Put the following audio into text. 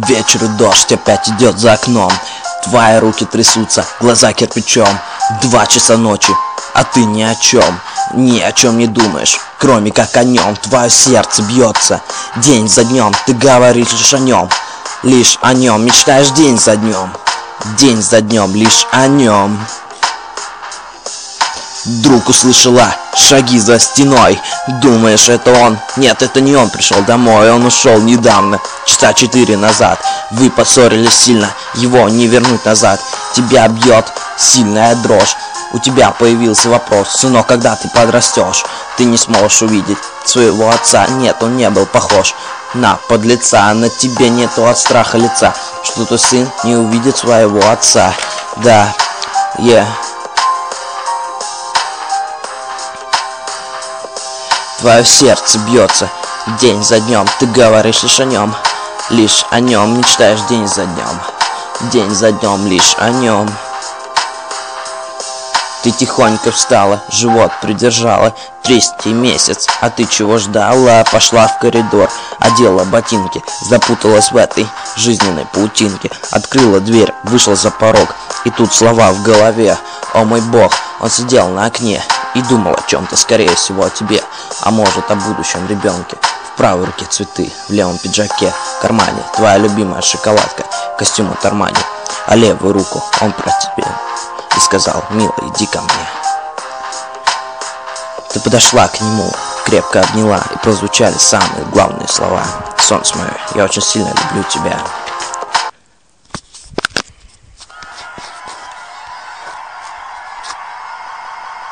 Вечер и дождь опять идет за окном. Твои руки трясутся, глаза кирпичом. 2 часа ночи, а ты ни о чем не думаешь, кроме как о нем. Твое сердце бьется день за днем. Ты говоришь лишь о нем, мечтаешь день за днем, лишь о нем. Вдруг услышала шаги за стеной. Думаешь, это он? Нет, это не он пришел домой. Он ушел недавно, часа 4 назад. Вы поссорились сильно, его не вернуть назад. Тебя бьет сильная дрожь. У тебя появился вопрос: сынок, когда ты подрастешь, ты не сможешь увидеть своего отца. Нет, он не был похож на подлеца. На тебе нету от страха лица, что твой сын не увидит своего отца. Да, Твое сердце бьется день за днем. Ты говоришь лишь о нем, мечтаешь день за днем, лишь о нем. Ты тихонько встала, живот придержала, 3-й месяц, а ты чего ждала? Пошла в коридор, одела ботинки, запуталась в этой жизненной паутинке. Открыла дверь, вышла за порог, и тут слова в голове: о мой бог, он сидел на окне и думал о чем-то, скорее всего о тебе, а может о будущем ребенке. В правой руке цветы, в левом пиджаке, в кармане твоя любимая шоколадка, костюм от Армани, а левую руку он про тебя и сказал: милая, иди ко мне. Ты подошла к нему, крепко обняла, и прозвучали самые главные слова: солнце мое, я очень сильно люблю тебя.